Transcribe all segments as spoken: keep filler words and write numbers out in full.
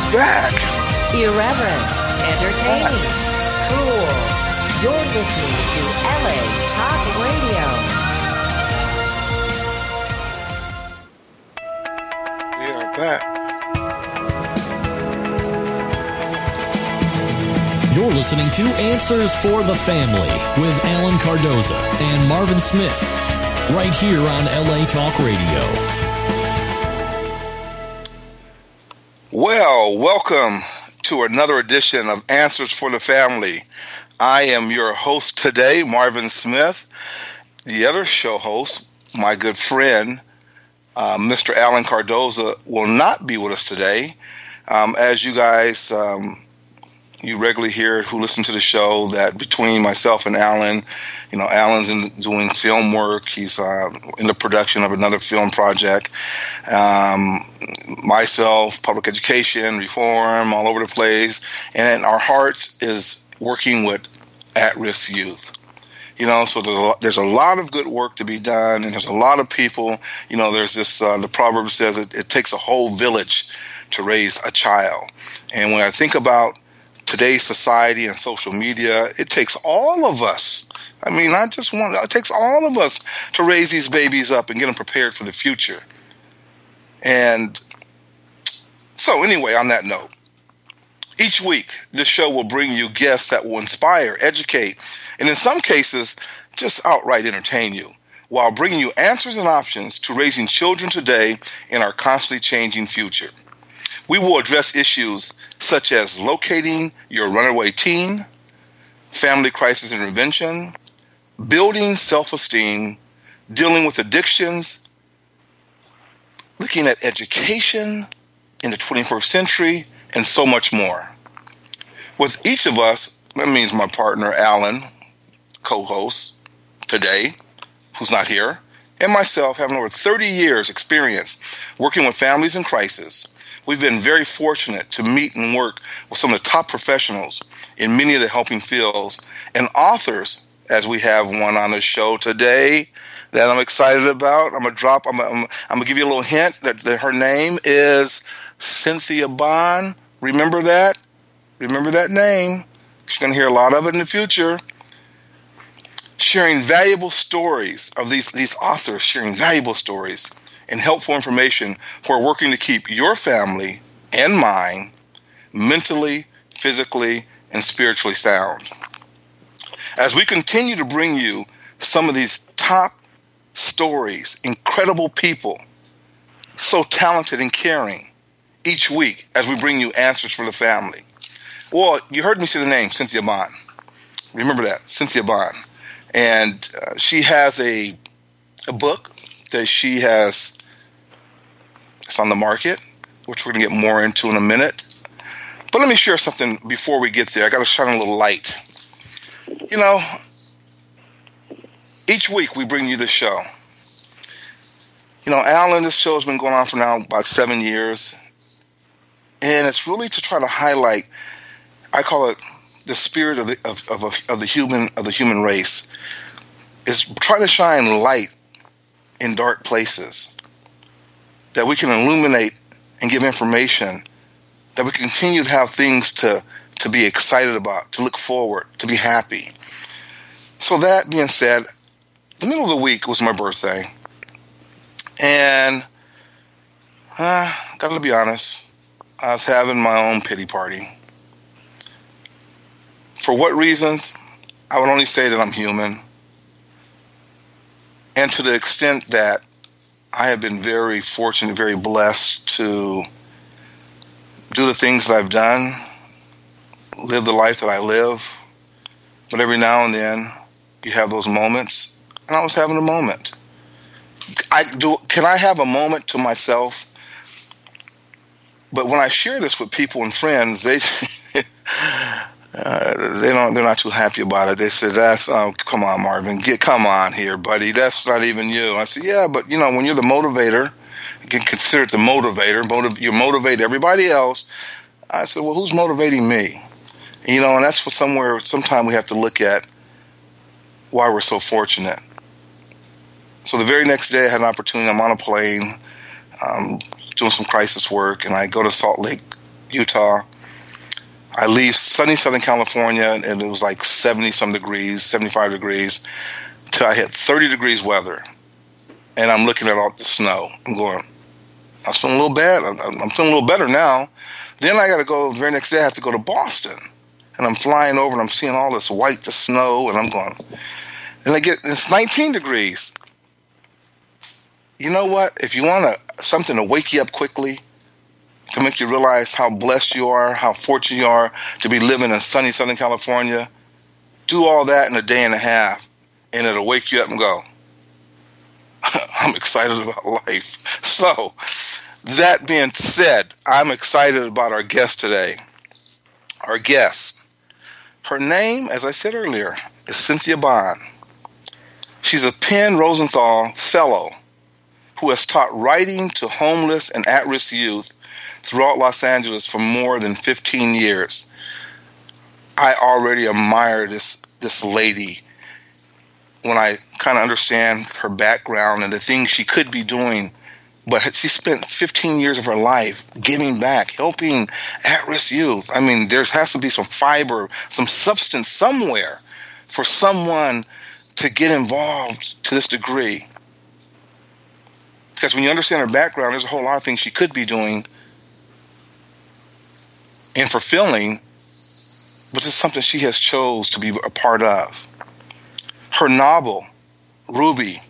back. Irreverent, entertaining, cool. You're listening to L A Talk Radio. We are back. You're listening to Answers for the Family with Alan Cardoza and Marvin Smith, right here on L A Talk Radio. Well, welcome to another edition of Answers for the Family. I am your host today, Marvin Smith. The other show host, my good friend, uh, Mister Alan Cardoza, will not be with us today. Um, as you guys, um, you regularly hear who listen to the show, that between myself and Alan, you know, Alan's in, doing film work. He's uh, in the production of another film project. Um, myself, public education, reform, all over the place. And our hearts is working with at-risk youth. You know, so there's a, lot, there's a lot of good work to be done, and there's a lot of people. You know, there's this, uh, the proverb says it, it takes a whole village to raise a child. And when I think about today's society and social media, it takes all of us. I mean, not just one. It takes all of us to raise these babies up and get them prepared for the future. And so anyway, on that note, each week, this show will bring you guests that will inspire, educate, and in some cases, just outright entertain you, while bringing you answers and options to raising children today in our constantly changing future. We will address issues such as locating your runaway teen, family crisis intervention, building self-esteem, dealing with addictions, looking at education in the twenty-first century, and so much more. With each of us, that means my partner Alan, co-host today, who's not here, and myself, having over thirty years experience working with families in crisis. We've been very fortunate to meet and work with some of the top professionals in many of the helping fields and authors, as we have one on the show today that I'm excited about. I'm gonna drop. I'm gonna, I'm gonna give you a little hint that, that her name is Cynthia Bond. Remember that? Remember that name. You're gonna hear a lot of it in the future. Sharing valuable stories of these these authors, sharing valuable stories and helpful information for working to keep your family and mine mentally, physically, and spiritually sound. As we continue to bring you some of these top stories, incredible people, so talented and caring, each week as we bring you Answers for the Family. Well, you heard me say the name, Cynthia Bond. Remember that, Cynthia Bond. And uh, she has a, a book that she has, it's on the market, which we're going to get more into in a minute. But let me share something before we get there. I got to shine a little light. You know, each week we bring you this show. You know, Alan, this show has been going on for now about seven years. And it's really to try to highlight, I call it the spirit of the of, of, of the human of the human race. Is trying to shine light in dark places, that we can illuminate and give information, that we continue to have things to, to be excited about, to look forward, to be happy. So that being said, the middle of the week was my birthday. And uh, gotta be honest, I was having my own pity party. For what reasons? I would only say that I'm human. And to the extent that I have been very fortunate, very blessed to do the things that I've done, live the life that I live. But every now and then, you have those moments, and I was having a moment. I do. Can I have a moment to myself? But when I share this with people and friends, they uh, they don't. They're not too happy about it. They said, "That's oh, come on, Marvin, get come on here, buddy. That's not even you." I said, "Yeah, but you know, when you're the motivator, you can consider it the motivator. Motiv- you motivate everybody else." I said, "Well, who's motivating me?" And, you know, and that's what somewhere. Sometime we have to look at why we're so fortunate. So the very next day, I had an opportunity. I'm on a plane, um, doing some crisis work, and I go to Salt Lake Utah. I leave sunny Southern California, and it was like seventy-some degrees, seventy-five degrees, till I hit thirty degrees weather. And I'm looking at all the snow. I'm going, I'm feeling a little bad. I'm, I'm feeling a little better now. Then I got to go, the very next day I have to go to Boston. And I'm flying over, and I'm seeing all this white, the snow, and I'm going, and I get, it's nineteen degrees. You know what? If you want to, something to wake you up quickly, to make you realize how blessed you are, how fortunate you are to be living in sunny Southern California, do all that in a day and a half, and it'll wake you up and go, I'm excited about life. So, that being said, I'm excited about our guest today. Our guest, her name, as I said earlier, is Cynthia Bond. She's a Penn Rosenthal Fellow who has taught writing to homeless and at-risk youth throughout Los Angeles for more than fifteen years. I already admire this this lady when I kind of understand her background and the things she could be doing. But she spent fifteen years of her life giving back, helping at-risk youth. I mean, there has to be some fiber, some substance somewhere for someone to get involved to this degree. Because when you understand her background, there's a whole lot of things she could be doing and fulfilling, but it's something she has chose to be a part of. Her novel, Ruby,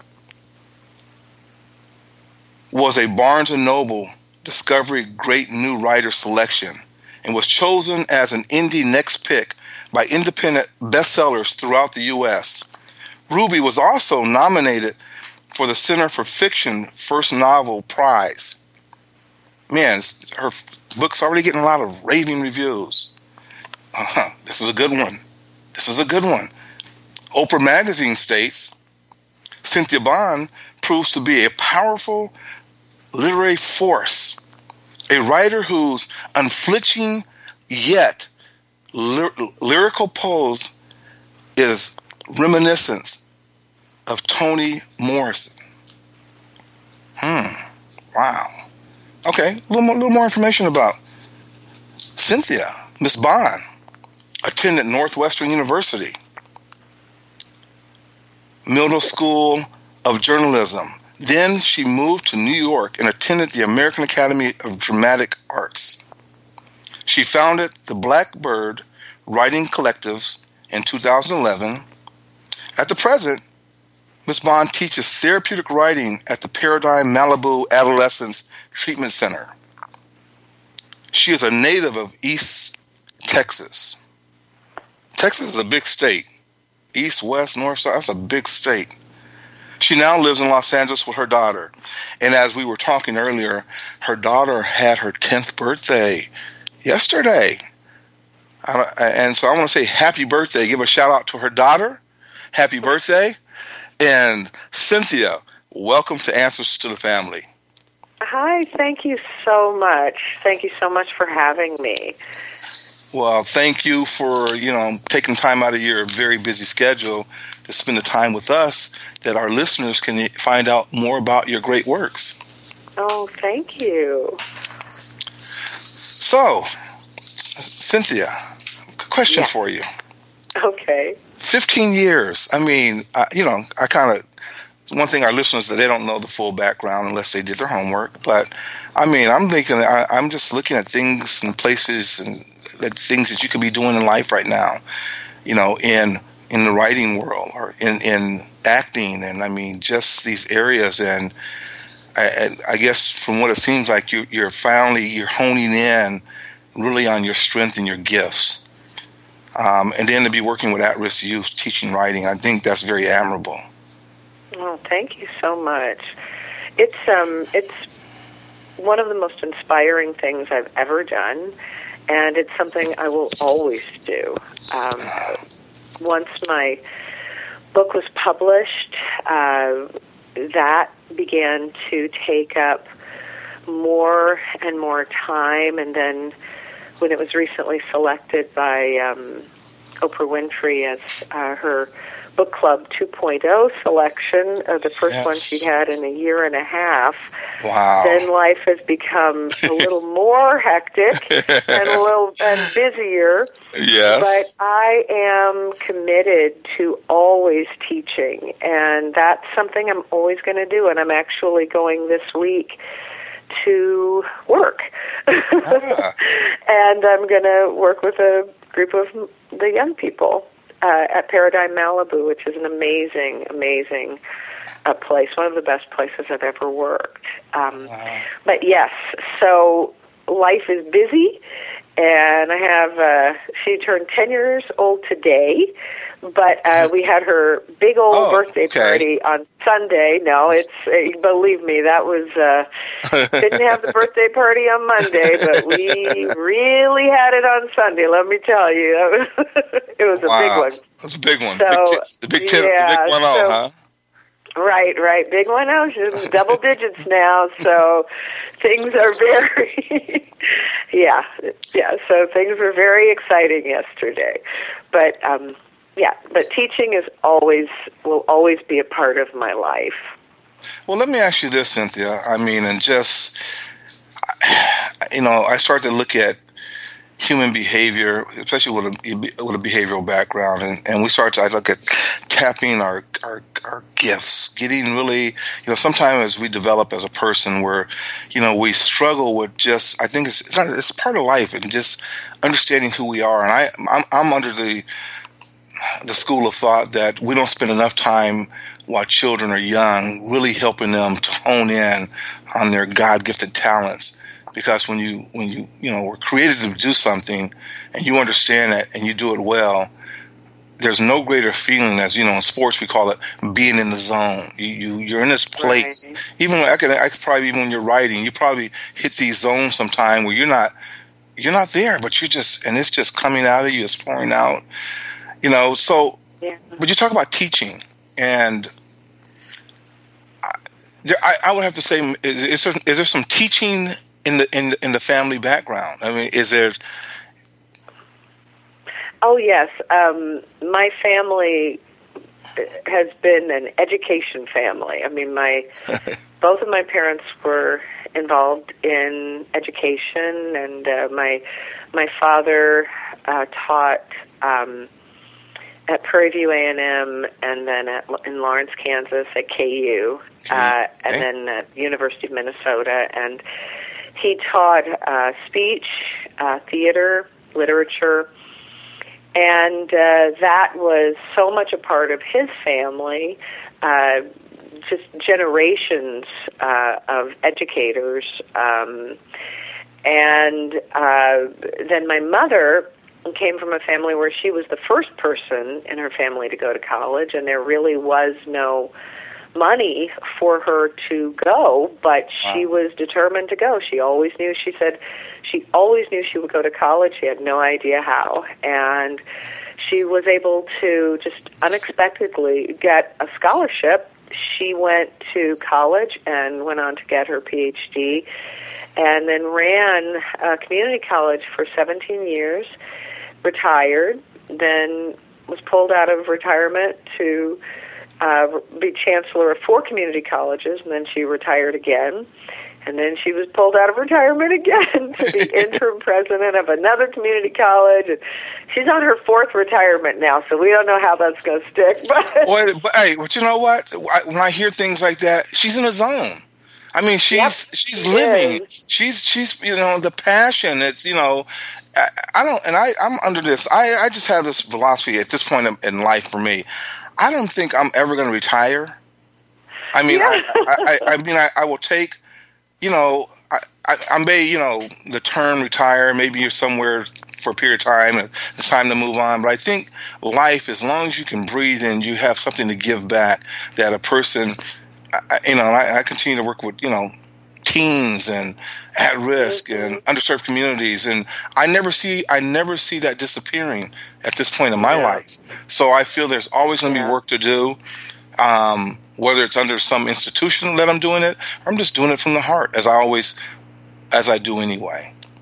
was a Barnes and Noble Discovery Great New Writer selection and was chosen as an Indie Next Pick by independent bestsellers throughout the U S. Ruby was also nominated for the Center for Fiction First Novel Prize. Man, her book's already getting a lot of raving reviews. Uh-huh. This is a good one. This is a good one. Oprah Magazine states, Cynthia Bond proves to be a powerful literary force, a writer whose unflinching yet ly- lyrical prose is reminiscent of Toni Morrison. Hmm. Wow. Okay, a little more, little more information about Cynthia. Miss Bond attended Northwestern University, Middle School of Journalism. Then she moved to New York and attended the American Academy of Dramatic Arts. She founded the Blackbird Writing Collectives in two thousand eleven. At the present, Miz Bond teaches therapeutic writing at the Paradigm Malibu Adolescence Treatment Center. She is a native of East Texas. Texas is a big state. East, west, north, south, that's a big state. She now lives in Los Angeles with her daughter. And as we were talking earlier, her daughter had her tenth birthday yesterday. And so I want to say happy birthday. Give a shout out to her daughter. Happy birthday. And Cynthia, welcome to Answers to the Family. Hi, thank you so much. Thank you so much for having me. Well, thank you for, you know, taking time out of your very busy schedule to spend the time with us that our listeners can find out more about your great works. Oh, thank you. So, Cynthia, question yeah. for you. Okay. fifteen years. I mean, I, you know, I kind of, one thing our listeners, that they don't know the full background unless they did their homework. But, I mean, I'm thinking, I, I'm just looking at things and places and the things that you could be doing in life right now, you know, in in the writing world or in, in acting. And, I mean, just these areas. And I, I guess from what it seems like, you, you're finally, you're honing in really on your strength and your gifts. Um, and then to be working with at-risk youth, teaching writing, I think that's very admirable. Well, thank you so much. It's um, it's one of the most inspiring things I've ever done, and it's something I will always do. Um, once my book was published, uh, that began to take up more and more time, and then when it was recently selected by um, Oprah Winfrey as uh, her book club two point oh selection, uh, the first yes. one she had in a year and a half. Wow. Then life has become a little more hectic and a little and busier. Yes. But I am committed to always teaching, and that's something I'm always going to do. And I'm actually going this week to work. Ah. And I'm going to work with a group of the young people uh, at Paradigm Malibu, which is an amazing, amazing uh, place, one of the best places I've ever worked. Um, wow. But yes, so life is busy, and I have, uh, she turned ten years old today, but uh, we had her big old oh, birthday okay. party on Sunday. No, it's uh, believe me, that was uh, didn't have the birthday party on Monday, but we really had it on Sunday. Let me tell you, it was a wow. big one. That's a big one. So, big t- the big ten, yeah, the big one, so, huh? Right, right, big one. Oh, she's in double digits now, so things are very, yeah, yeah. So things were very exciting yesterday, but. um Yeah, but teaching is always, will always be a part of my life. Well, let me ask you this, Cynthia. I mean, and just, you know, I start to look at human behavior, especially with a, with a behavioral background, and, and we start to I look at tapping our, our our gifts, getting really, you know, sometimes as we develop as a person where, you know, we struggle with just, I think it's it's, not, it's part of life, and just understanding who we are. And I, I'm, I'm under the the school of thought that we don't spend enough time while children are young really helping them to hone in on their God-gifted talents. Because when you, when you, you know, were created to do something and you understand it and you do it well, there's no greater feeling as, you know, in sports we call it being in the zone. You, you you're in this place. Right. Even I could, I could probably, even when you're writing, you probably hit these zones sometime where you're not, you're not there, but you're just, and it's just coming out of you, it's pouring out. You know, so, yeah. But you talk about teaching, and I, there, I, I would have to say, is, is, there, is there some teaching in the in the, in the family background? I mean, is there? Oh yes, um, my family has been an education family. I mean, my both of my parents were involved in education, and uh, my my father uh, taught. Um, At Prairie View A and M, and then at, in Lawrence, Kansas, at K U, uh, and then at University of Minnesota. And he taught uh, speech, uh, theater, literature, and uh, that was so much a part of his family, uh, just generations uh, of educators. Um, and uh, then my mother came from a family where she was the first person in her family to go to college, and there really was no money for her to go, but she wow. was determined to go. She always knew, she said, she always knew she would go to college. She had no idea how, and she was able to just unexpectedly get a scholarship. She went to college and went on to get her P H D, and then ran a community college for seventeen years, retired, then was pulled out of retirement to uh, be chancellor of four community colleges, and then she retired again. And then she was pulled out of retirement again to be interim president of another community college. And she's on her fourth retirement now, so we don't know how that's going to stick. But, well, but hey, but you know what? When I hear things like that, she's in a zone. I mean, she's yep, she's she living. Is. She's she's you know the passion. It's you know. I, I don't, and I, I'm under this. I, I just have this philosophy at this point in, in life for me. I don't think I'm ever going to retire. I mean, yeah. I, I, I, I mean, I, I will take, you know, I, I, I may, you know, the term retire. Maybe you're somewhere for a period of time and it's time to move on. But I think life, as long as you can breathe and you have something to give back, that a person, I, you know, I, I continue to work with, you know, teens and at risk and underserved communities, and I never see I never see that disappearing at this point in my yeah. life. So I feel there's always going to yeah. be work to do, um, whether it's under some institution that I'm doing it, or I'm just doing it from the heart, as I always, as I do anyway.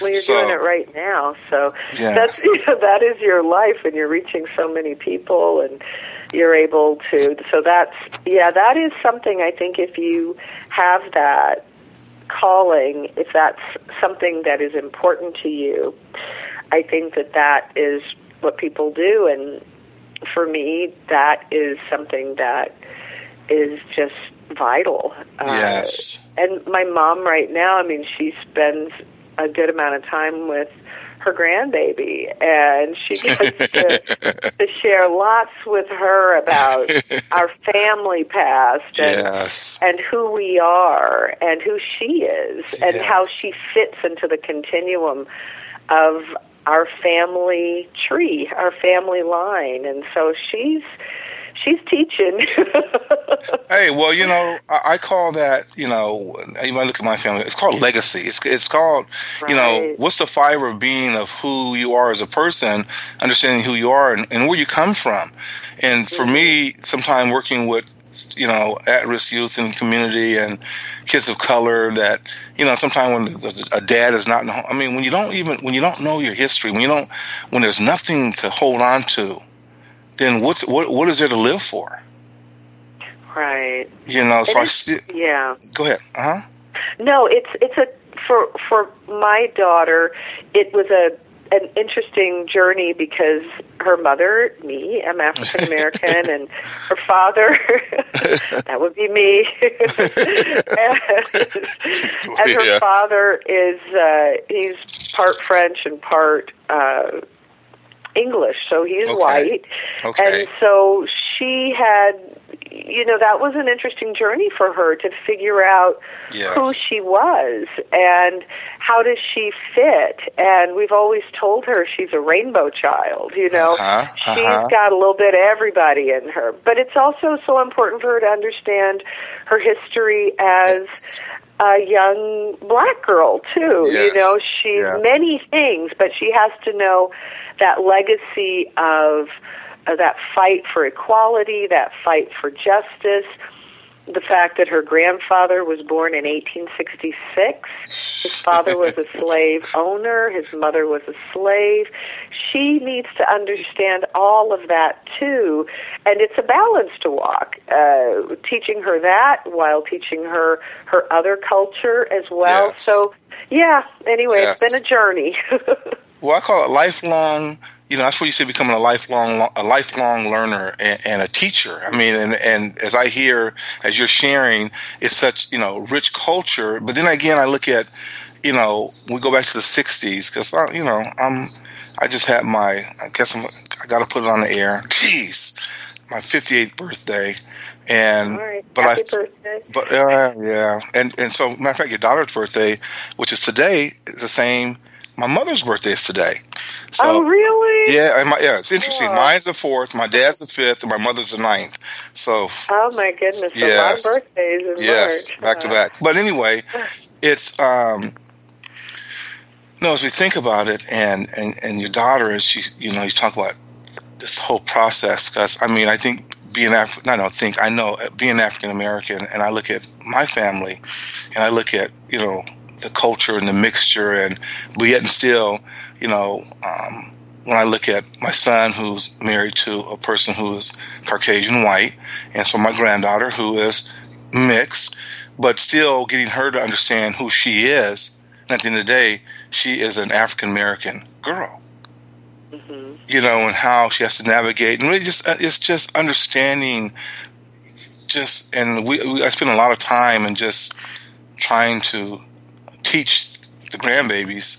Well, you're So- doing it right now, so Yes. that's you know, that is your life, and you're reaching so many people, and you're able to. So that's yeah, that is something. I think if you have that calling, if that's something that is important to you, I think that that is what people do, and for me, that is something that is just vital. Yes. Uh, and my mom right now, I mean, she spends a good amount of time with her grandbaby, and she gets to, to share lots with her about our family past and, Yes. and who we are and who she is and Yes. how she fits into the continuum of our family tree, our family line. And so she's she's teaching. Hey, well, you know, I, I call that, you know, you might look at my family, it's called legacy. It's it's called, you know, Right. what's the fiber of being of who you are as a person, understanding who you are and, and where you come from. And for me, sometime working with, you know, at-risk youth in the community and kids of color that, you know, sometimes when a dad is not in the home, I mean, when you don't even, when you don't know your history, when you don't, when there's nothing to hold on to, then what's, what, what is there to live for? Right. You know, so It I is- see, Yeah. go ahead. Uh-huh. No, it's it's a for for my daughter. It was a an interesting journey because her mother, me, I'm African American, and her father, that would be me, and, and her Yeah. father is uh, he's part French and part uh, English, so he's Okay. white, Okay. and so she had. You know, that was an interesting journey for her to figure out Yes. who she was and how does she fit. And we've always told her she's a rainbow child, you know. Uh-huh, She's uh-huh. got a little bit of everybody in her. But it's also so important for her to understand her history as a young black girl, too. Yes, You know, she's yes. many things, but she has to know that legacy of Uh, that fight for equality, that fight for justice, the fact that her grandfather was born in eighteen sixty-six, his father was a slave owner, his mother was a slave. She needs to understand all of that, too, and it's a balance to walk, uh, teaching her that while teaching her her other culture as well. Yes. So, yeah, anyway, Yes. it's been a journey. Well, I call it lifelong. You know, that's what you say, becoming a lifelong, a lifelong learner and, and a teacher. I mean, and, and as I hear, as you're sharing, it's such, you know, rich culture. But then again, I look at, you know, we go back to the sixties because, you know, I'm, I just had my, I guess I'm, I got to put it on the air. Jeez, my fifty-eighth birthday. And, All right. but Happy I, birthday. but uh, yeah, and and so matter of fact, your daughter's birthday, which is today, is the same. My mother's birthday is today. So, Oh, really? yeah, and my, yeah, it's interesting. Cool. Mine's the fourth, my dad's the fifth, and my mother's the ninth. So, Oh, my goodness. So Yes. my birthday's in yes, March. back to Uh, back. But anyway, it's um, no, as we think about it, and and and your daughter, is she, you know, you talk about this whole process because I mean, I think being African, I don't think I know being African American, and I look at my family, and I look at you know. the culture and the mixture, and but yet and still, you know, um, when I look at my son who's married to a person who is Caucasian white, and so my granddaughter who is mixed, but still getting her to understand who she is, and at the end of the day, she is an African American girl. mhm. You know, and how she has to navigate, and really just it's just understanding, just and we, we I spend a lot of time and just trying to teach the grandbabies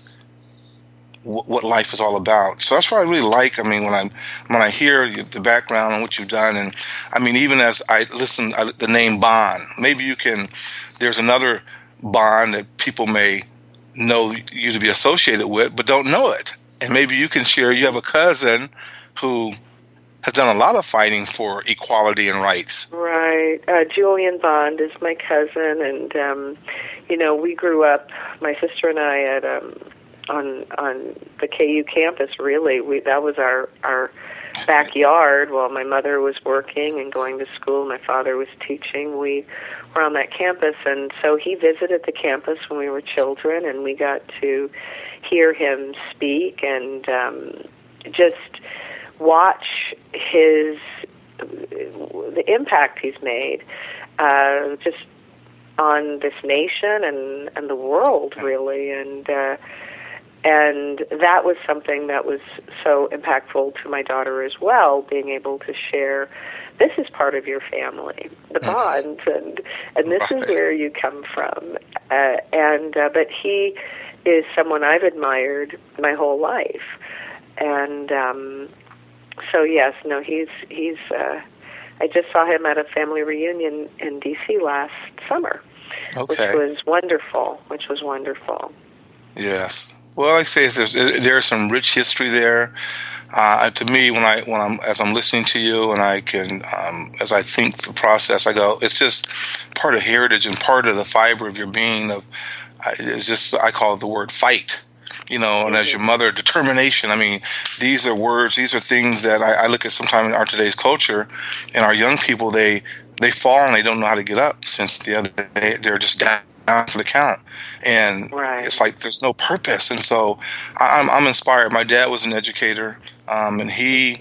w- what life is all about. So that's what I really like. I mean, when I when I hear the background and what you've done, and I mean, even as I listen, I, the name Bond. Maybe you can. There's another Bond that people may know you to be associated with, but don't know it. And maybe you can share. You have a cousin who has done a lot of fighting for equality and rights. Right. Uh, Julian Bond is my cousin, and um, you know, we grew up. My sister and I at um, on on the K U campus. Really, we that was our our backyard while my mother was working and going to school. My father was teaching. We were on that campus, and so he visited the campus when we were children, and we got to hear him speak and um, just watch his the impact he's made uh, just on this nation and, and the world, really. And uh, and that was something that was so impactful to my daughter as well, being able to share, this is part of your family, the bonds, and and this is where you come from. Uh, and uh, but he is someone I've admired my whole life. And um, so, yes, no, he's, he's uh, I just saw him at a family reunion in D C last summer, okay. which was wonderful, which was wonderful. Yes. Well, like I say, there's there's some rich history there. Uh, to me, when I when I'm as I'm listening to you, and I can um, as I think the process, I go, it's just part of heritage and part of the fiber of your being. Of it's just I call it the word fight, you know. And mm-hmm. as your mother, determination. I mean, these are words. These are things that I, I look at sometimes in our today's culture, and our young people they they fall and they don't know how to get up. Since the other day they're just down for the count, and right. it's like there's no purpose. And so I'm, I'm inspired. My dad was an educator, um, and he,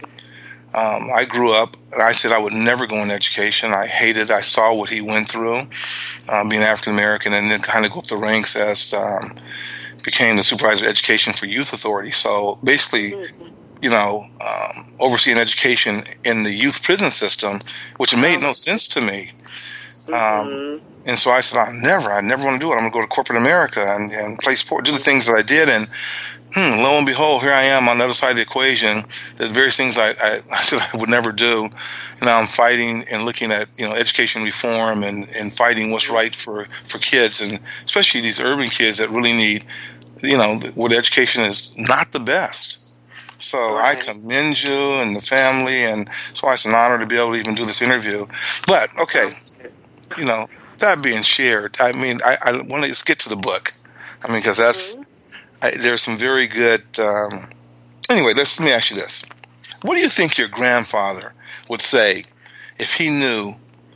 um, I grew up, and I said I would never go into education. I hated. I saw what he went through, um, being African American, and then kind of go up the ranks as um, became the supervisor of education for Youth Authority. So basically, mm-hmm. you know, um, overseeing education in the youth prison system, which made no sense to me. Um, mm-hmm. And so I said, I never, I never want to do it. I'm going to go to corporate America and, and play sport, do the things that I did. And hmm, lo and behold, here I am on the other side of the equation. The various things I, I, I said I would never do. And now I'm fighting and looking at, you know, education reform and, and fighting what's right for, for kids, and especially these urban kids that really need, you know, where the education is not the best. So right. I commend you and the family, and so it's an honor to be able to even do this interview. But, okay, you know, that being shared, I mean, I, I want to just get to the book. I mean, because that's, mm-hmm. I, there's some very good, um, anyway, let's, let me ask you this. What do you think your grandfather would say if he knew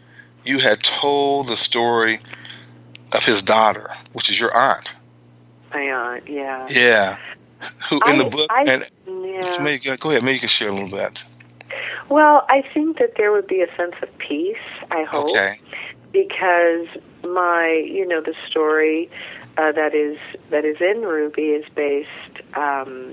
you had told the story of his daughter, which is your aunt? My aunt, yeah. Yeah. Who in I, the book, I, and yeah. maybe, go ahead, maybe you can share a little bit. Well, I think that there would be a sense of peace, I hope. Okay. Because my, you know, the story uh, that is that is in Ruby is based um,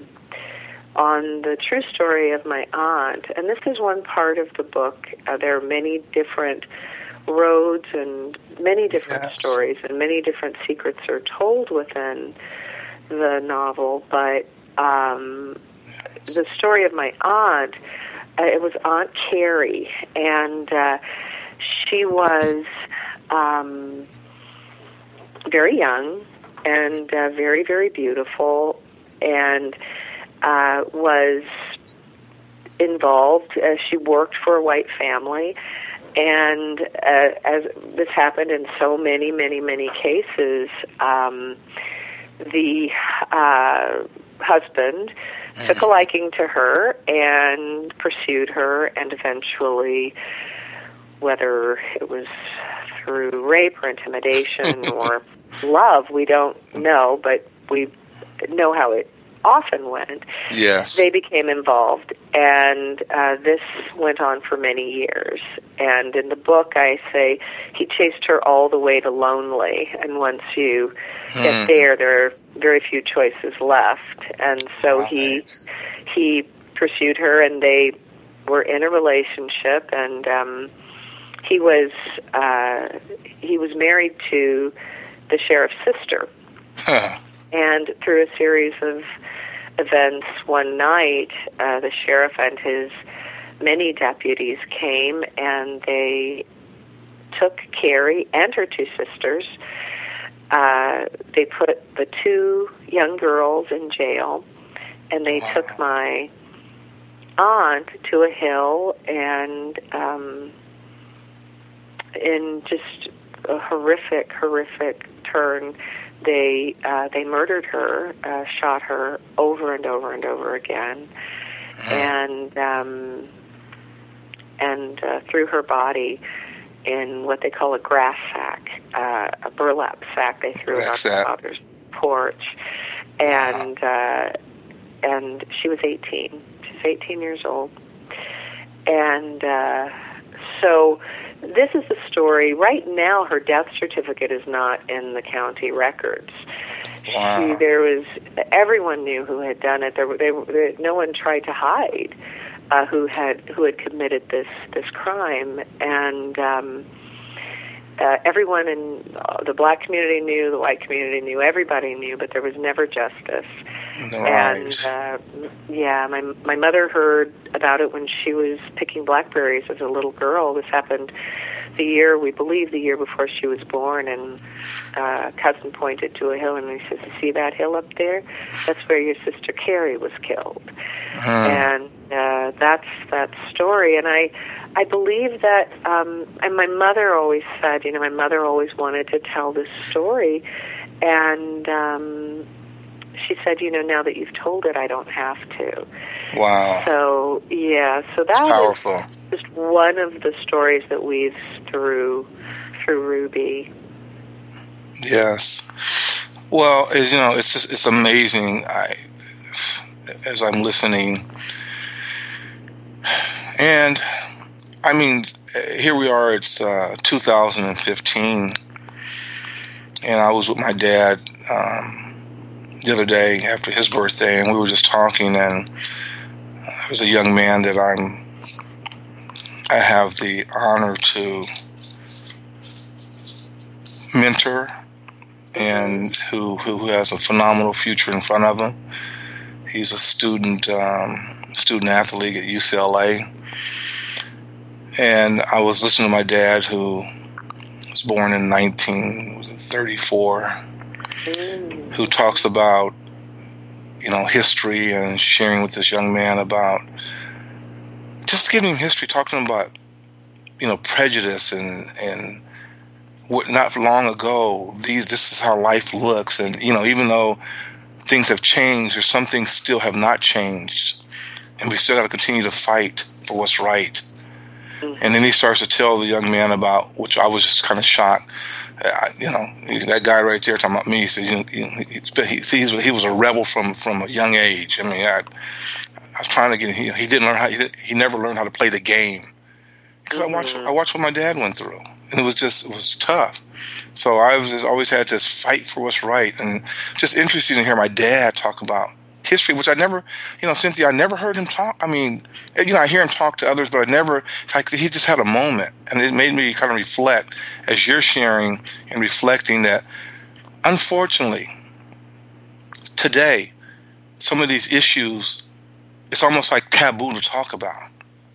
on the true story of my aunt, and this is one part of the book. Uh, there are many different roads and many different yes. stories, and many different secrets are told within the novel. But um, yes. the story of my aunt, uh, it was Aunt Carrie, and uh, she was um, very young and uh, very, very beautiful, and uh, was involved. Uh, she worked for a white family, and uh, as this happened in so many, many, many cases, um, the uh, husband took a liking to her and pursued her, and eventually, whether it was through rape or intimidation or love, we don't know, but we know how it often went. Yes. They became involved, and uh, this went on for many years. And in the book, I say he chased her all the way to Lonely, and once you mm. get there, there are very few choices left. And so right. he he pursued her, and they were in a relationship, and um, he was uh, he was married to the sheriff's sister. Huh. And through a series of events, one night, uh, the sheriff and his many deputies came, and they took Carrie and her two sisters. Uh, they put the two young girls in jail, and they wow. took my aunt to a hill, and um, in just a horrific, horrific turn, They uh, they murdered her, uh, shot her over and over and over again, and um, and uh, threw her body in what they call a grass sack, uh, a burlap sack. They threw it on her father's porch, and uh, and she was eighteen. She's eighteen years old, and uh, so this is the story. Right now, her death certificate is not in the county records. Wow. She, there was everyone knew who had done it. There, were, they, there no one tried to hide uh, who had who had committed this this crime, and um, uh, everyone in uh, the black community knew, the white community knew, everybody knew, but there was never justice. Right. And uh, yeah, my my mother heard about it when she was picking blackberries as a little girl. This happened the year, we believe, the year before she was born, and uh, cousin pointed to a hill, and he says, "You see that hill up there? That's where your sister Carrie was killed." Uh-huh. And uh, that's that story. And I, I believe that, um, and my mother always said, you know, my mother always wanted to tell this story, and um, she said, you know, now that you've told it, I don't have to. Wow. So, yeah, so that It's was powerful. just one of the stories that weaves through through Ruby. Yes. Well, as you know, it's just, it's amazing. I, as I'm listening, and I mean, here we are. It's uh, two thousand fifteen, and I was with my dad um, the other day after his birthday, and we were just talking, and I was a young man that I'm. I have the honor to mentor, and who who has a phenomenal future in front of him. He's a student um, student athlete at U C L A, and I was listening to my dad, who was born in nineteen thirty-four, mm. who talks about, you know, history and sharing with this young man about just giving him history, talking about, you know, prejudice and and what not long ago these this is how life looks, and you know, even though things have changed, or some things still have not changed, and we still got to continue to fight for what's right. Mm-hmm. And then he starts to tell the young man about, which I was just kind of shocked. Uh, you know, he's that guy right there talking about me. He says, you know, he, he, he, he was a rebel from, from a young age. I mean, I, I was trying to get he, he didn't learn how he, did, he never learned how to play the game, because mm-hmm. I watched I watched what my dad went through, and it was just it was tough. So I was just always had to fight for what's right, and just interesting to hear my dad talk about history, which I never, you know, Cynthia, I never heard him talk. I mean, you know, I hear him talk to others, but I never, like, he just had a moment, and it made me kind of reflect, as you're sharing and reflecting, that unfortunately, today, some of these issues, it's almost like taboo to talk about.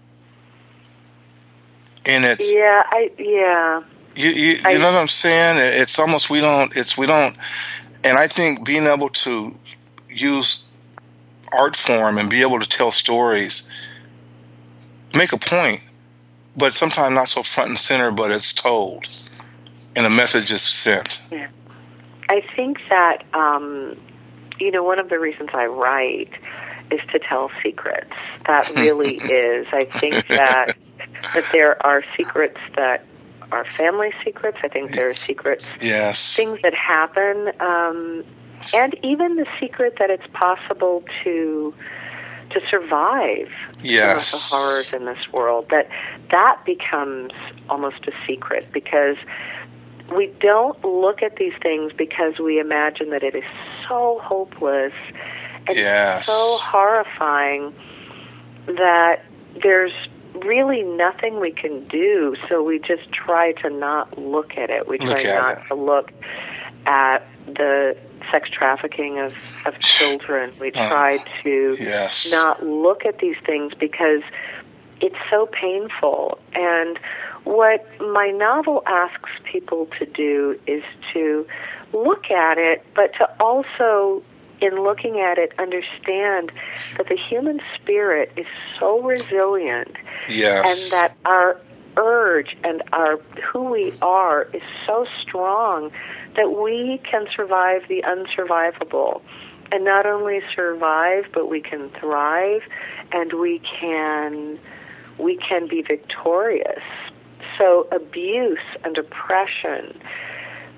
And it's... Yeah, I, yeah. You, you, I, you know what I'm saying? It's almost, we don't, it's, we don't, and I think being able to use art form and be able to tell stories, make a point, but sometimes not so front and center, but it's told and a message is sent. Yeah. I think that, um, you know, one of the reasons I write is to tell secrets. That really is. I think that that there are secrets that are family secrets. I think there are secrets, yes, things that happen, um, and even the secret that it's possible to to survive yes. some of the horrors in this world. That that becomes almost a secret, because we don't look at these things because we imagine that it is so hopeless and yes. so horrifying that there's really nothing we can do, so we just try to not look at it. We try not it. to look at the sex trafficking of, of children. We try uh, to yes. not look at these things because it's so painful. And what my novel asks people to do is to look at it, but to also, in looking at it, understand that the human spirit is so resilient, yes. and that our urge and our who we are is so strong that we can survive the unsurvivable. And not only survive, but we can thrive, and we can we can be victorious. So abuse and oppression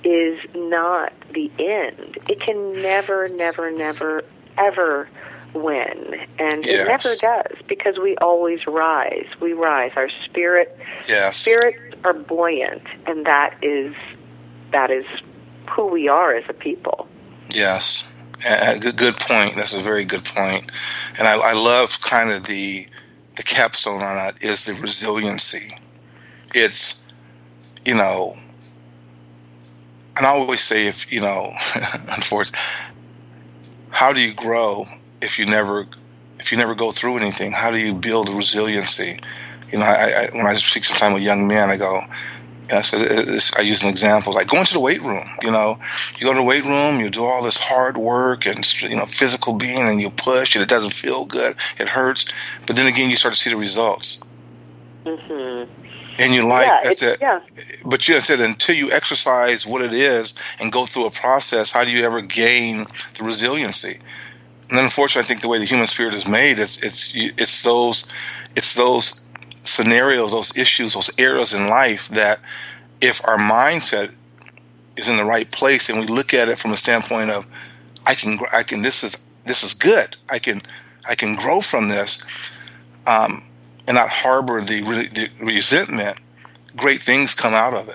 is not the end. It can never, never, never, ever win. And Yes. it never does, because we always rise. We rise. Our spirit, Yes. spirits are buoyant, and that is that is who we are as a people. Yes. Uh, good, good point. That's a very good point. And I, I love kind of the the capstone on that is the resiliency. It's, you know, and I always say, if, you know, unfortunately, how do you grow if you never if you never go through anything? How do you build resiliency? You know, I, I, when I speak sometimes with young men, I go, you know, so it's, I use an example like going to the weight room. You know, you go to the weight room, you do all this hard work and, you know, physical being, and you push, and it doesn't feel good, it hurts, but then again, you start to see the results. Mm-hmm. And you like, Yeah, that's it, it. yeah. But you said until you exercise what it is and go through a process, how do you ever gain the resiliency? And unfortunately, I think the way the human spirit is made, it's it's it's those it's those scenarios, those issues, those areas in life that, if our mindset is in the right place and we look at it from a standpoint of, I can I can this is this is good, I can I can grow from this. Um, and not harbor the, the resentment, great things come out of it.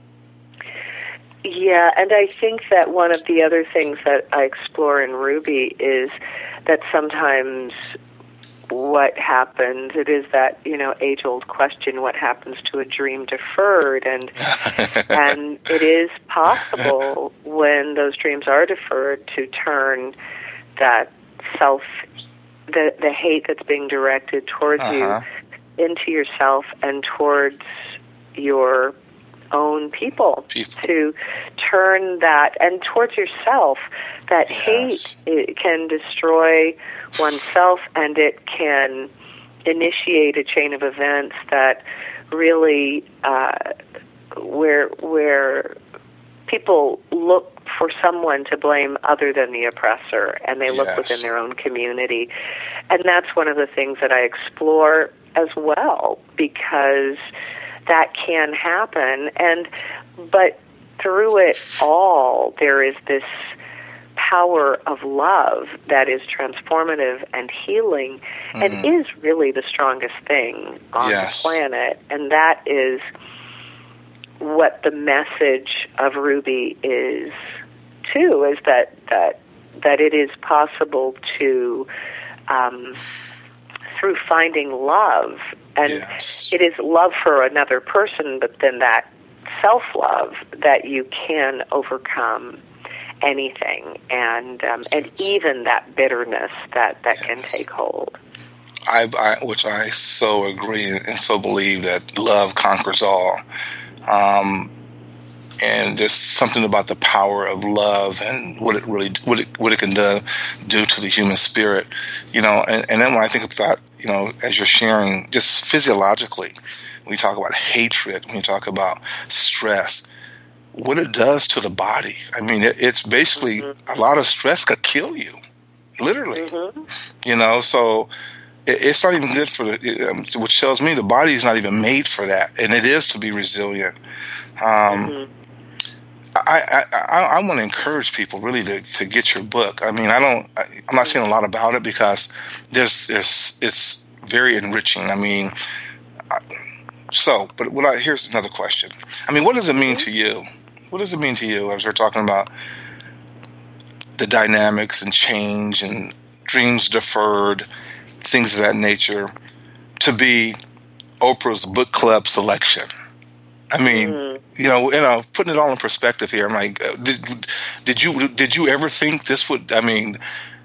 Yeah, and I think that one of the other things that I explore in Ruby is that sometimes what happens, it is that, you know, age-old question, what happens to a dream deferred? And and it is possible when those dreams are deferred to turn that self The, the hate that's being directed towards uh-huh. you into yourself and towards your own people, people. To turn that, and towards yourself, that yes. hate, it can destroy oneself, and it can initiate a chain of events that really uh, where where people look for someone to blame other than the oppressor, and they look yes. within their own community. And that's one of the things that I explore as well, because that can happen. And but through it all, there is this power of love that is transformative and healing, mm-hmm. and is really the strongest thing on yes. the planet. And that is what the message of Ruby is too, is that that that it is possible to, um, through finding love, and yes. it is love for another person, but then that self-love, that you can overcome anything, and um, and even that bitterness that, that yes. can take hold. I, I, which I so agree and so believe that love conquers all. Um, and there's something about the power of love and what it really, what it, what it can do, do to the human spirit, you know. And, and then when I think about, you know, as you're sharing, just physiologically, when you talk about hatred, when you talk about stress, what it does to the body. I mean, it, it's basically mm-hmm. a lot of stress could kill you, literally. Mm-hmm. You know, so it, it's not even good for the, um, which tells me the body is not even made for that, and it is to be resilient. Um, mm-hmm. I, I, I, I want to encourage people really to, to get your book. I mean, I don't, I, I'm not saying a lot about it because there's, there's, it's very enriching. I mean, I, so, but what I, here's another question. I mean, what does it mean to you? What does it mean to you as we're talking about the dynamics and change and dreams deferred, things of that nature, to be Oprah's book club selection? I mean, mm. you know, you know, putting it all in perspective here. I'm like, did, did you did you ever think this would? I mean,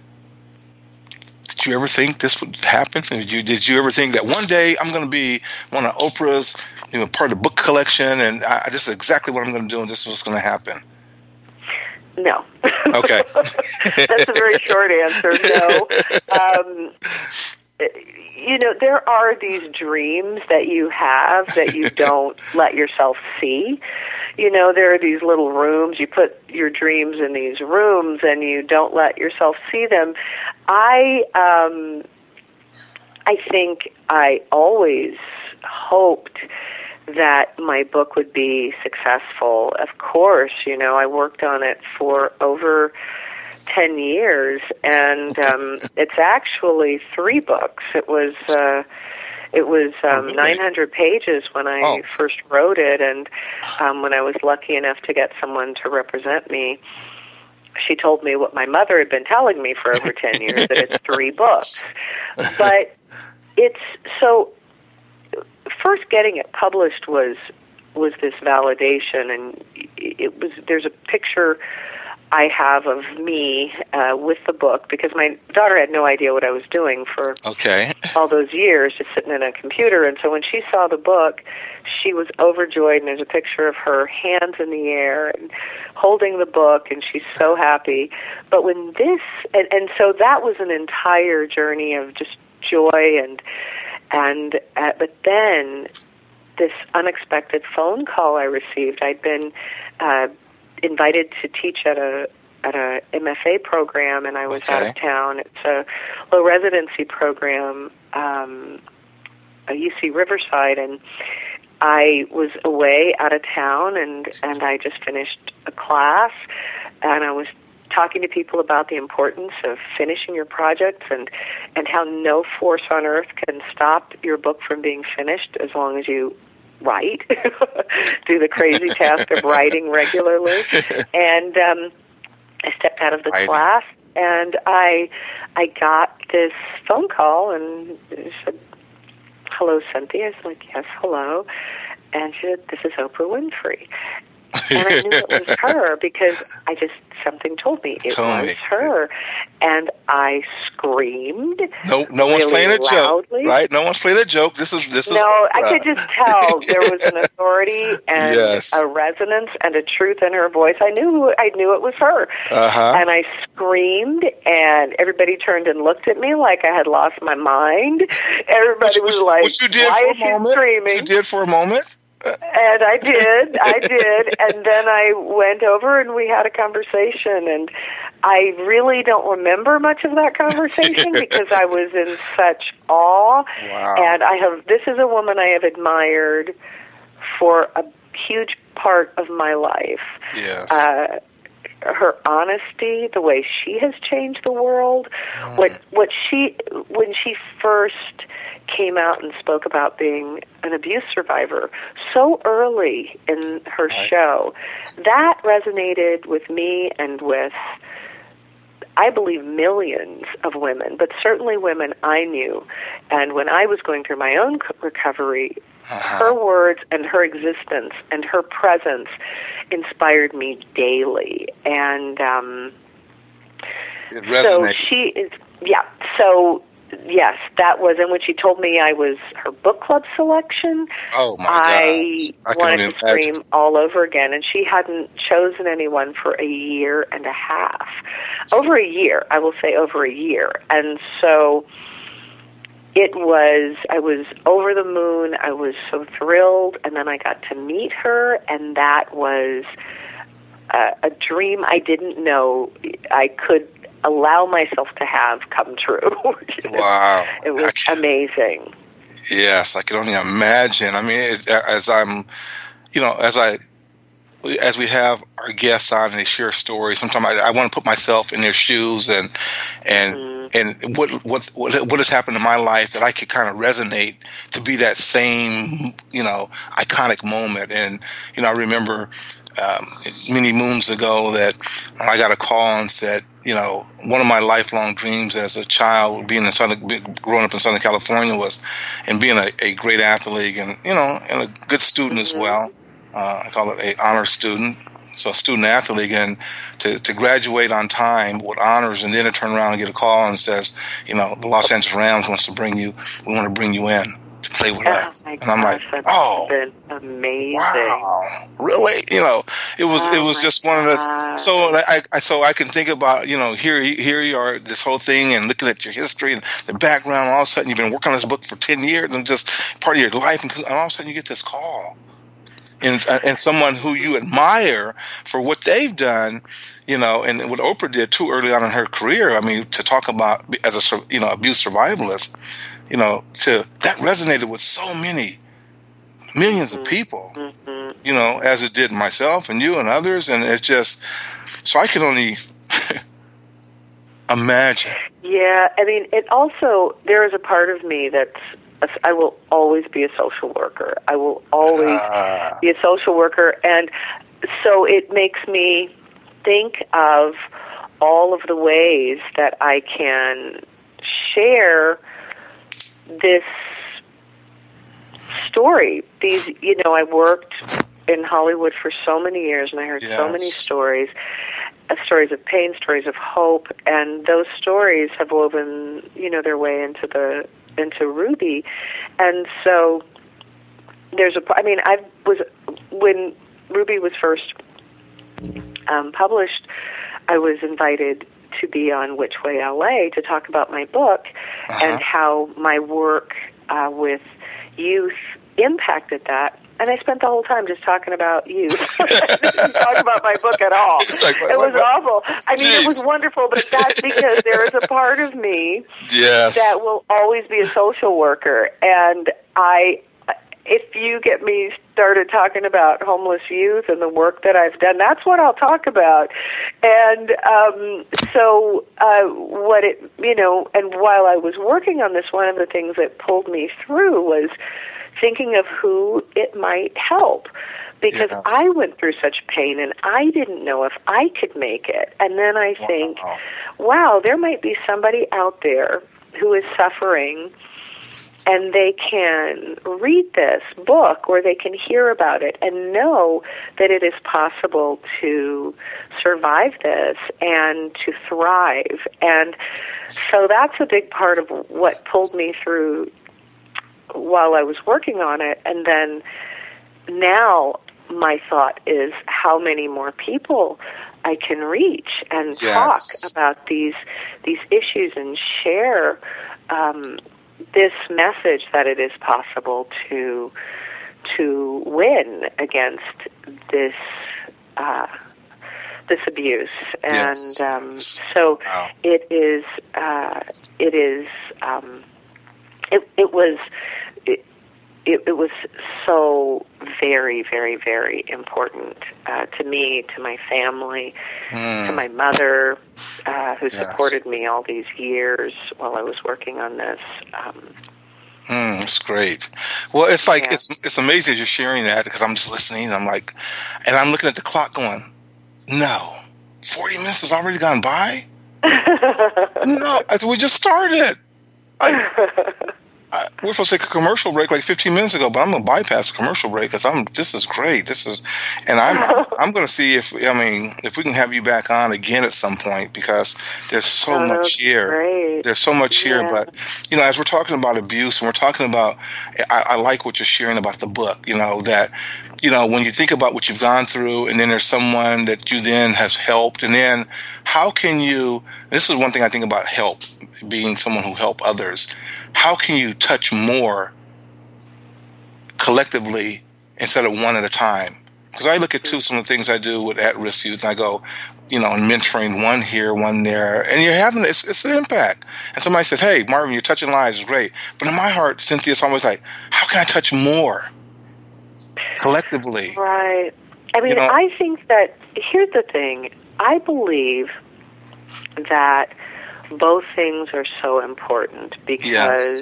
did you ever think this would happen? Did you did you ever think that one day I'm going to be one of Oprah's, you know, part of the book collection, and I, this is exactly what I'm going to do, and this is what's going to happen? No. Okay. That's a very short answer. No. Um, you know, there are these dreams that you have that you don't let yourself see. You know, there are these little rooms. You put your dreams in these rooms and you don't let yourself see them. I, um, I think I always hoped that my book would be successful. Of course, you know, I worked on it for over ten years, and um, it's actually three books. It was uh, it was um, oh, really? nine hundred pages when I oh. first wrote it, and um, when I was lucky enough to get someone to represent me, she told me what my mother had been telling me for over ten years, that it's three books. But it's so... First getting it published was was this validation, and it was there's a picture I have of me uh, with the book, because my daughter had no idea what I was doing for okay. all those years, just sitting in a computer. And so when she saw the book, she was overjoyed, and there's a picture of her hands in the air and holding the book, and she's so happy. But when this, and, and so that was an entire journey of just joy, and and uh, but then this unexpected phone call I received. I'd been uh, invited to teach at a at a M F A program, and I was okay. out of town. It's a low residency program, um, at U C Riverside, and I was away out of town, and, and I just finished a class, and I was talking to people about the importance of finishing your projects, and, and how no force on earth can stop your book from being finished as long as you write, do the crazy task of writing regularly. And um, I stepped out of the writing. class, and I I got this phone call, and it said, "Hello, Cynthia." I was like, "Yes, hello." And she said, "This is Oprah Winfrey." And I knew it was her, because I just, something told me it Told was me. her. And I screamed. No, no one's really playing a loudly. joke, right? No one's playing a joke. This is this is. No, I uh, could just tell there was an authority and Yes. a resonance and a truth in her voice. I knew who, I knew it was her. Uh-huh. And I screamed, and everybody turned and looked at me like I had lost my mind. Everybody Which- was like, which you did "Why for is a she moment. screaming?" Which you did for a moment. And I did, I did, and then I went over and we had a conversation, and I really don't remember much of that conversation because I was in such awe. Wow. And I have, this is a woman I have admired for a huge part of my life. Yes. Uh, her honesty, the way she has changed the world, Mm. what what she when she first came out and spoke about being an abuse survivor so early in her Right. show, that resonated with me and with, I believe, millions of women, but certainly women I knew. And when I was going through my own c- recovery, Uh-huh. her words and her existence and her presence inspired me daily. And um, It so resonates. she is, yeah, so yes, that was, and when she told me I was her book club selection, Oh my I gosh. I wanted can to imagine. scream all over again. And she hadn't chosen anyone for a year and a half. Over a year, I will say over a year. And so it was, I was over the moon. I was so thrilled. And then I got to meet her, and that was uh, a dream I didn't know I could allow myself to have come true. Wow. It was amazing. Yes, I can only imagine. I mean, it, as I'm, you know, as I, as we have our guests on and they share stories, sometimes I, I want to put myself in their shoes and and mm-hmm. and what what what what has happened in my life that I could kind of resonate to be that same, you know, iconic moment. And you know, I remember um, many moons ago that I got a call and said, you know, one of my lifelong dreams as a child, being in Southern, growing up in Southern California, was and being a, a great athlete and you know and a good student mm-hmm. as well. Uh, I call it a honor student, so a student athlete, and to, to graduate on time with honors, and then to turn around and get a call and says, you know, the Los Angeles Rams wants to bring you, we want to bring you in to play with oh us, my and I'm gosh, like, that's oh, been amazing! Wow, really? You know, it was oh it was just one of the. So I, I so I can think about, you know, here here you are, this whole thing, and looking at your history and the background. All of a sudden, you've been working on this book for ten years, and just part of your life, and all of a sudden, you get this call. And, and someone who you admire for what they've done, you know, and what Oprah did too early on in her career. I mean, to talk about as a, you know, abuse survivalist, you know, to that resonated with so many millions of people, mm-hmm. you know, as it did myself and you and others. And it's just, so I can only imagine. Yeah, I mean, it also, there is a part of me that's, a, I will always be a social worker. I will always Uh, be a social worker. And so it makes me think of all of the ways that I can share this story. These, you know, I worked in Hollywood for so many years, and I heard Yes. so many stories, uh, stories of pain, stories of hope, and those stories have woven, you know, their way into the into Ruby. And so there's a, I mean, I was, when Ruby was first um, published, I was invited to be on Which Way L A to talk about my book Uh-huh. and how my work uh, with youth impacted that. And I spent the whole time just talking about youth. I didn't talk about my book at all. It's like, what- it was what- awful. I mean, Jeez. it was wonderful, but that's because there is a part of me yes. that will always be a social worker. And I, if you get me started talking about homeless youth and the work that I've done, that's what I'll talk about. And um, so uh, what it, you know, and while I was working on this, one of the things that pulled me through was thinking of who it might help. Because Yes. I went through such pain and I didn't know if I could make it. And then I think, Wow. wow, there might be somebody out there who is suffering and they can read this book or they can hear about it and know that it is possible to survive this and to thrive. And so that's a big part of what pulled me through while I was working on it. And then now my thought is how many more people I can reach and Yes. talk about these these issues and share um, this message that it is possible to to win against this uh, this abuse. Yes. And um, so Wow. it is uh, it is um, it it was. It, It, it was so very, very, very important uh, to me, to my family, Mm. to my mother, uh, who Yes. supported me all these years while I was working on this. Um, Mm, that's great. Well, it's like Yeah. it's it's amazing you're sharing that because I'm just listening. And I'm like, and I'm looking at the clock, going, "No, forty minutes has already gone by." No, I said, we just started. I, I, we're supposed to take a commercial break like fifteen minutes ago, but I'm gonna bypass a commercial break because I'm. This is great. This is, and I'm I'm gonna see if I mean if we can have you back on again at some point because there's so Oh, much here. great. There's so much here, Yeah. but you know, as we're talking about abuse and we're talking about, I, I like what you're sharing about the book. You know that, you know, when you think about what you've gone through, and then there's someone that you then have helped, and then how can you? This is one thing I think about help, being someone who help others. How can you touch more collectively instead of one at a time? Because I look at too some of the things I do with at-risk youth, and I go, you know, and mentoring one here, one there, and you're having it's it's an impact. And somebody said, "Hey, Marvin, you're touching lives, great." But in my heart, Cynthia, it's always like, how can I touch more collectively? Right. I mean, You know- I think that, here's the thing. I believe that both things are so important because Yes.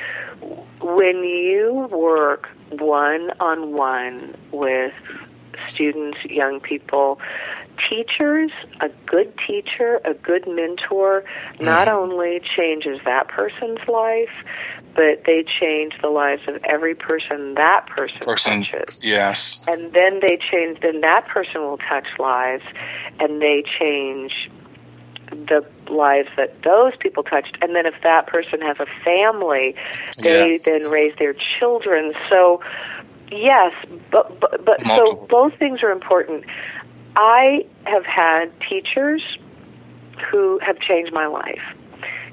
when you work one-on-one with students, young people, teachers, a good teacher, a good mentor, not only changes that person's life, but they change the lives of every person that person, Person, touches. yes, And then they change, then that person will touch lives, and they change the lives that those people touched. And then if that person has a family, they Yes. then raise their children. So, yes, but, but, but so Multiple. both things are important. I have had teachers who have changed my life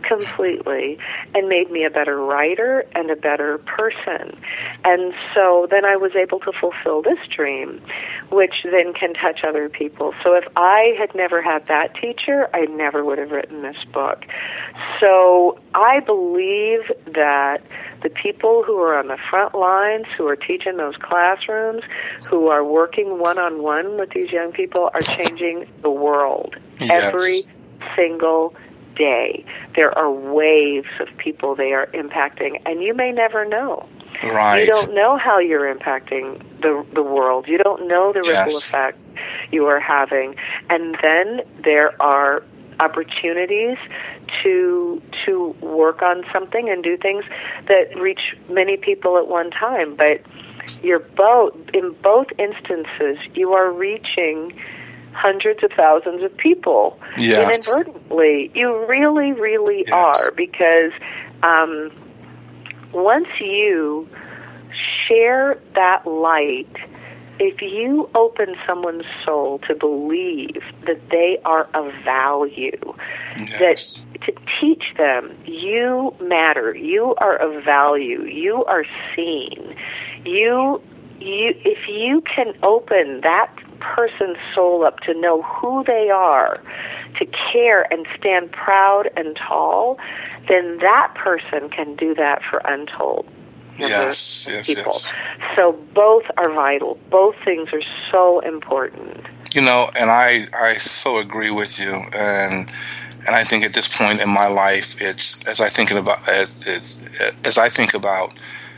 completely, and made me a better writer and a better person. And so then I was able to fulfill this dream, which then can touch other people. So if I had never had that teacher, I never would have written this book. So I believe that the people who are on the front lines, who are teaching those classrooms, who are working one-on-one with these young people, are changing the world. Yes. Every single day. There are waves of people they are impacting, and you may never know. Right. You don't know how you're impacting the the world. You don't know the ripple Yes. effect you are having. And then there are opportunities to to work on something and do things that reach many people at one time. But you're both in both instances, you are reaching hundreds of thousands of people Yes. inadvertently. You really, really Yes. are, because um, once you share that light, if you open someone's soul to believe that they are of value, Yes. that to teach them you matter, you are of value, you are seen, you you if you can open that person's soul up to know who they are, to care and stand proud and tall, then that person can do that for untold Yes, yes, people. yes. So both are vital. Both things are so important. You know, and I, I so agree with you, and and I think at this point in my life, it's as I think about it, as I think about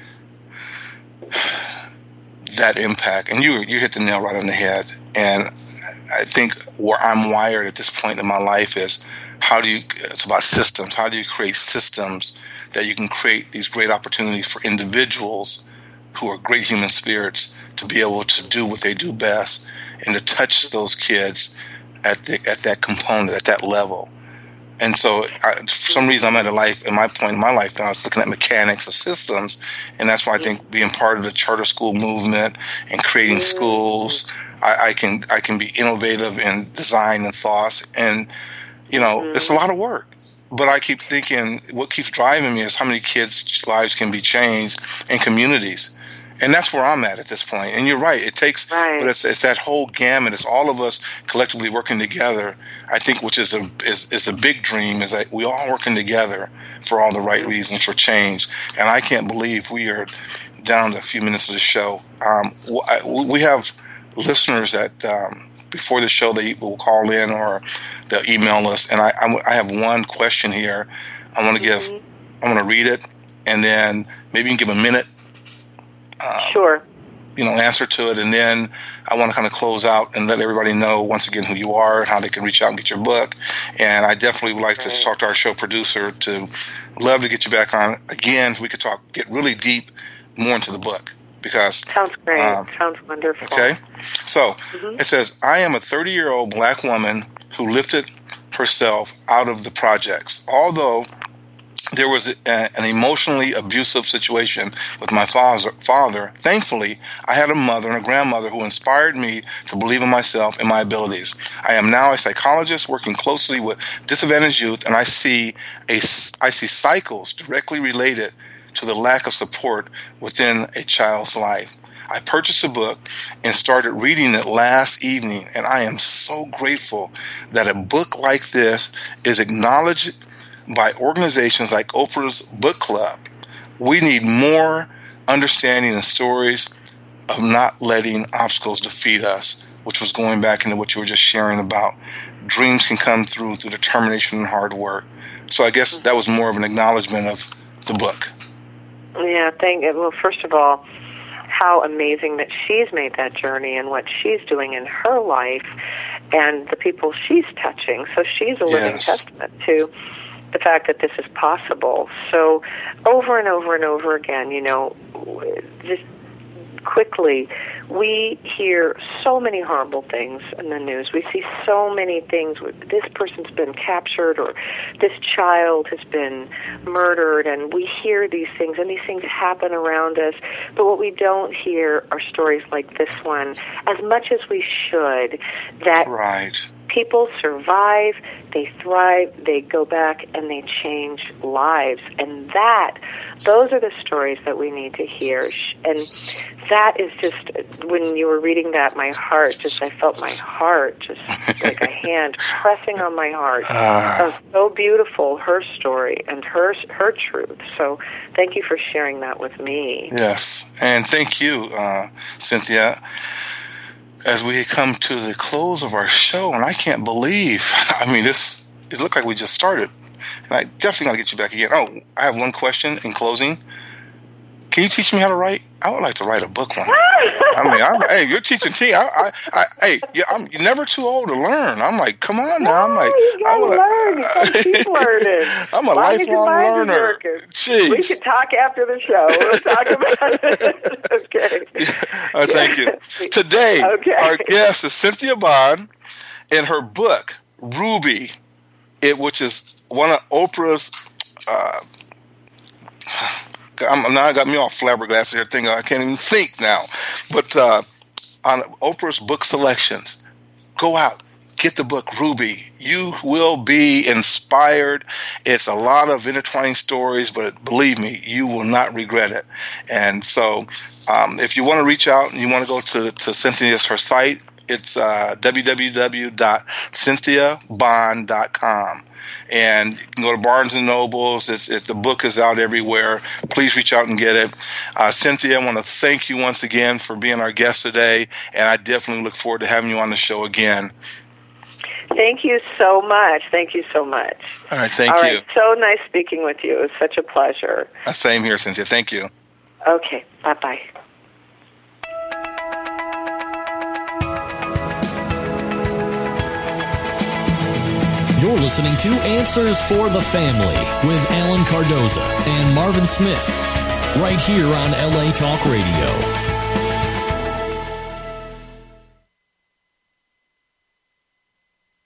that impact, and you you hit the nail right on the head. And I think where I'm wired at this point in my life is how do you? It's about systems. How do you create systems that you can create these great opportunities for individuals who are great human spirits to be able to do what they do best and to touch those kids at the, at that component, at that level. And so I, for some reason I'm at a life, in my point in my life now, I was looking at mechanics of systems, and that's why I think being part of the charter school movement and creating schools, I, I can I can be innovative in design and thoughts, and you know, mm-hmm. it's a lot of work. But I keep thinking, what keeps driving me is how many kids' lives can be changed in communities. And that's where I'm at at this point. And you're right, it takes, right. but it's, it's that whole gamut. It's all of us collectively working together, I think, which is a is, is the big dream, is that we all working together for all the right reasons for change. And I can't believe we are down to a few minutes of the show. Um, we have listeners that um, before the show they will call in or they'll email us. And I, I have one question here. I want to give, mm-hmm. I want to read it, and then maybe you can give a minute. Um, sure. You know, answer to it, and then I want to kind of close out and let everybody know once again who you are and how they can reach out and get your book. And I definitely would like right. to talk to our show producer to love to get you back on again. So we could talk, get really deep, more into the book because sounds great. Um, sounds wonderful. Okay, so mm-hmm. it says, I am a thirty-year-old black woman who lifted herself out of the projects, although there was a, an emotionally abusive situation with my father, father. Thankfully, I had a mother and a grandmother who inspired me to believe in myself and my abilities. I am now a psychologist working closely with disadvantaged youth, and I see a, I see cycles directly related to the lack of support within a child's life. I purchased a book and started reading it last evening, and I am so grateful that a book like this is acknowledged by organizations like Oprah's Book Club. We need more understanding and stories of not letting obstacles defeat us, which was going back into what you were just sharing about. Dreams can come through through determination and hard work. So I guess that was more of an acknowledgement of the book. Yeah, thank you. Well, first of all, how amazing that she's made that journey and what she's doing in her life and the people she's touching. So she's a living yes. testament to the fact that this is possible. So over and over and over again, you know, just quickly, we hear so many horrible things in the news. We see so many things. This person's been captured or this child has been murdered, and we hear these things, and these things happen around us. But what we don't hear are stories like this one, as much as we should, that right. people survive, they thrive, they go back, and they change lives. And that, those are the stories that we need to hear. And that is just, when you were reading that, my heart, just, I felt my heart, just like a hand pressing on my heart. Uh, It was so beautiful, her story and her, her truth. So thank you for sharing that with me. yes, and thank you, uh, Cynthia. As we come to the close of our show, and I can't believe, I mean, this, it looked like we just started. And I definitely got to get you back again. Oh, I have one question in closing. Can you teach me how to write? I would like to write a book one day. I mean, I'm, hey, you're teaching T. I, I, I, hey, yeah, I'm you're never too old to learn. I'm like, come on now. I'm like, you gotta I'm learn. You gotta keep learning. I'm a Long as your lifelong mind is learner. working. Jeez. We can talk after the show. We'll talk about it. Okay. Uh, thank you. Today, Okay. our guest is Cynthia Bond, and her book, Ruby, it which is one of Oprah's. Uh, I'm, now I got me all flabbergasted here, thinking I can't even think now. But uh, on Oprah's book selections, go out, get the book Ruby. You will be inspired. It's a lot of intertwining stories, but believe me, you will not regret it. And so, um, if you want to reach out and you want to go to to Cynthia's her site, it's uh, w w w dot cynthia bond dot com. And you can go to Barnes and Nobles. It's, it, the book is out everywhere. Please reach out and get it. Uh, Cynthia, I want to thank you once again for being our guest today, and I definitely look forward to having you on the show again. Thank you so much. Thank you so much. All right, thank All you. right, so nice speaking with you. It was such a pleasure. Uh, same here, Cynthia. Thank you. Okay, bye-bye. You're listening to Answers for the Family with Alan Cardoza and Marvin Smith, right here on L A Talk Radio.